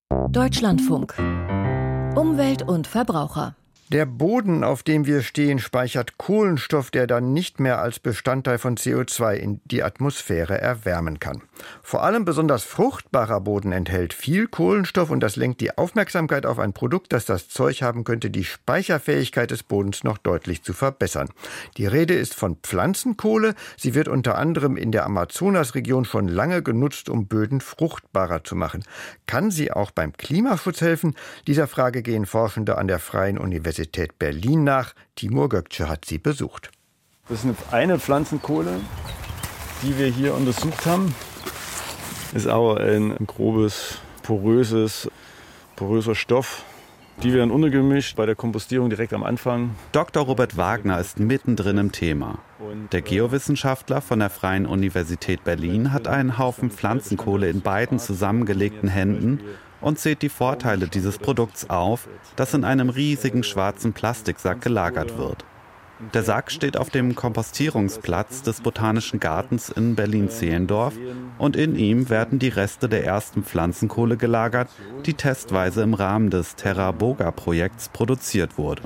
Deutschlandfunk. Umwelt und Verbraucher. Der Boden, auf dem wir stehen, speichert Kohlenstoff, der dann nicht mehr als Bestandteil von CO2 in die Atmosphäre erwärmen kann. Vor allem besonders fruchtbarer Boden enthält viel Kohlenstoff und das lenkt die Aufmerksamkeit auf ein Produkt, das das Zeug haben könnte, die Speicherfähigkeit des Bodens noch deutlich zu verbessern. Die Rede ist von Pflanzenkohle. Sie wird unter anderem in der Amazonasregion schon lange genutzt, um Böden fruchtbarer zu machen. Kann sie auch beim Klimaschutz helfen? Dieser Frage gehen Forschende an der Freien Universität Berlin nach. Timur Gökçe hat sie besucht. Das ist jetzt eine Pflanzenkohle, die wir hier untersucht haben. Ist aber ein grobes, poröser Stoff. Die werden untergemischt bei der Kompostierung direkt am Anfang. Dr. Robert Wagner ist mittendrin im Thema. Der Geowissenschaftler von der Freien Universität Berlin hat einen Haufen Pflanzenkohle in beiden zusammengelegten Händen und zählt die Vorteile dieses Produkts auf, das in einem riesigen schwarzen Plastiksack gelagert wird. Der Sack steht auf dem Kompostierungsplatz des Botanischen Gartens in Berlin-Zehlendorf und in ihm werden die Reste der ersten Pflanzenkohle gelagert, die testweise im Rahmen des Terra Boga-Projekts produziert wurde.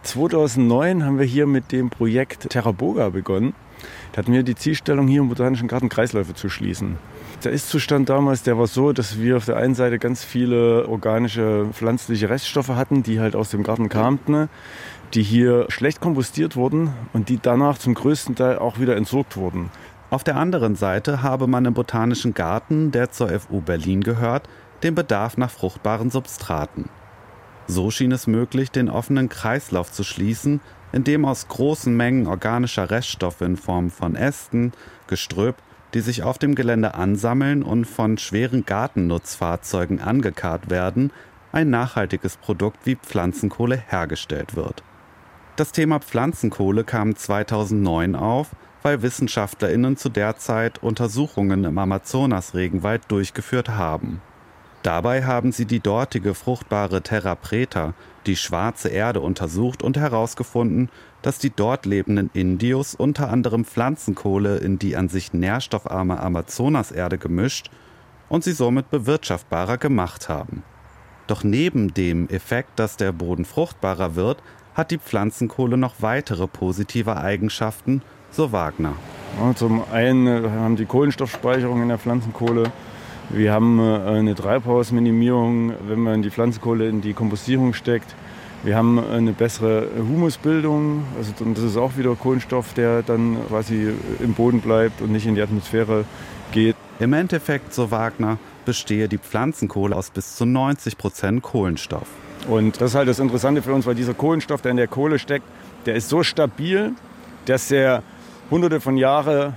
2009 haben wir hier mit dem Projekt Terra Boga begonnen. Da hatten wir die Zielstellung, hier im Botanischen Garten Kreisläufe zu schließen. Der Ist-Zustand damals, der war so, dass wir auf der einen Seite ganz viele organische pflanzliche Reststoffe hatten, die halt aus dem Garten kamen, die hier schlecht kompostiert wurden und die danach zum größten Teil auch wieder entsorgt wurden. Auf der anderen Seite habe man im Botanischen Garten, der zur FU Berlin gehört, den Bedarf nach fruchtbaren Substraten. So schien es möglich, den offenen Kreislauf zu schließen, in dem aus großen Mengen organischer Reststoffe in Form von Ästen, Gestrüpp, die sich auf dem Gelände ansammeln und von schweren Gartennutzfahrzeugen angekarrt werden, ein nachhaltiges Produkt wie Pflanzenkohle hergestellt wird. Das Thema Pflanzenkohle kam 2009 auf, weil WissenschaftlerInnen zu der Zeit Untersuchungen im Amazonas-Regenwald durchgeführt haben. Dabei haben sie die dortige fruchtbare Terra preta, die schwarze Erde, untersucht und herausgefunden, dass die dort lebenden Indios unter anderem Pflanzenkohle in die an sich nährstoffarme Amazonaserde gemischt und sie somit bewirtschaftbarer gemacht haben. Doch neben dem Effekt, dass der Boden fruchtbarer wird, hat die Pflanzenkohle noch weitere positive Eigenschaften, so Wagner. Ja, zum einen haben die Kohlenstoffspeicherung in der Pflanzenkohle. Wir haben eine Treibhausminimierung, wenn man die Pflanzenkohle in die Kompostierung steckt. Wir haben eine bessere Humusbildung, und das ist auch wieder Kohlenstoff, der dann quasi im Boden bleibt und nicht in die Atmosphäre geht. Im Endeffekt, so Wagner, bestehe die Pflanzenkohle aus bis zu 90% Kohlenstoff. Und das ist halt das Interessante für uns, weil dieser Kohlenstoff, der in der Kohle steckt, der ist so stabil, dass der hunderte von Jahren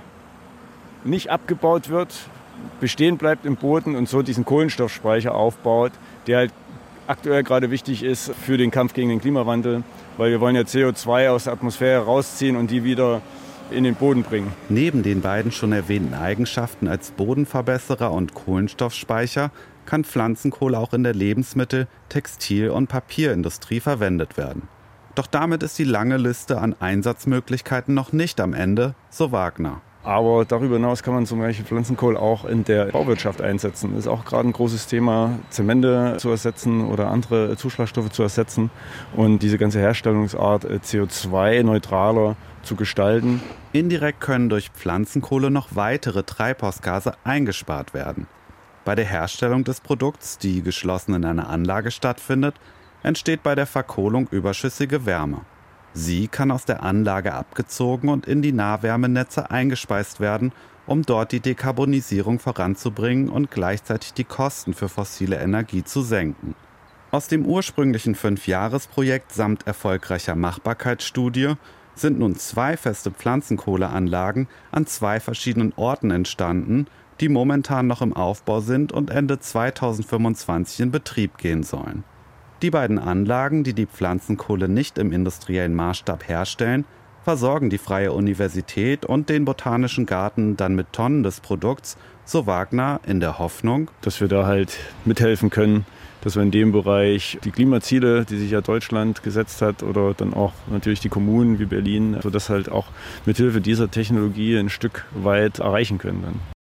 nicht abgebaut wird, bestehen bleibt im Boden und so diesen Kohlenstoffspeicher aufbaut, der halt aktuell gerade wichtig ist für den Kampf gegen den Klimawandel, weil wir wollen ja CO2 aus der Atmosphäre rausziehen und die wieder in den Boden bringen. Neben den beiden schon erwähnten Eigenschaften als Bodenverbesserer und Kohlenstoffspeicher kann Pflanzenkohle auch in der Lebensmittel-, Textil- und Papierindustrie verwendet werden. Doch damit ist die lange Liste an Einsatzmöglichkeiten noch nicht am Ende, so Wagner. Aber darüber hinaus kann man zum Beispiel Pflanzenkohle auch in der Bauwirtschaft einsetzen. Das ist auch gerade ein großes Thema, Zemente zu ersetzen oder andere Zuschlagstoffe zu ersetzen und diese ganze Herstellungsart CO2-neutraler zu gestalten. Indirekt können durch Pflanzenkohle noch weitere Treibhausgase eingespart werden. Bei der Herstellung des Produkts, die geschlossen in einer Anlage stattfindet, entsteht bei der Verkohlung überschüssige Wärme. Sie kann aus der Anlage abgezogen und in die Nahwärmenetze eingespeist werden, um dort die Dekarbonisierung voranzubringen und gleichzeitig die Kosten für fossile Energie zu senken. Aus dem ursprünglichen 5-Jahres-Projekt samt erfolgreicher Machbarkeitsstudie sind nun 2 feste Pflanzenkohleanlagen an 2 verschiedenen Orten entstanden, die momentan noch im Aufbau sind und Ende 2025 in Betrieb gehen sollen. Die beiden Anlagen, die die Pflanzenkohle nicht im industriellen Maßstab herstellen, versorgen die Freie Universität und den Botanischen Garten dann mit Tonnen des Produkts, so Wagner, in der Hoffnung, dass wir da halt mithelfen können, dass wir in dem Bereich die Klimaziele, die sich ja Deutschland gesetzt hat oder dann auch natürlich die Kommunen wie Berlin, sodass halt auch mithilfe dieser Technologie ein Stück weit erreichen können dann.